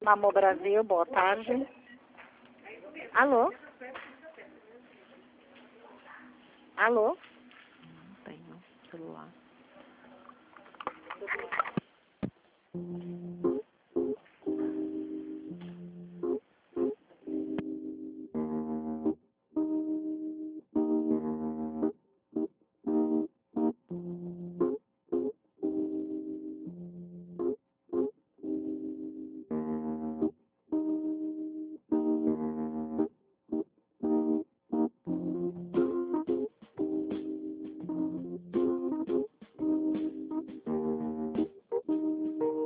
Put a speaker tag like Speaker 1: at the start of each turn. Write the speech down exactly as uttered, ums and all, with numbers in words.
Speaker 1: Mamô Brasil, boa tarde. Alô? Alô?
Speaker 2: Não tenho celular.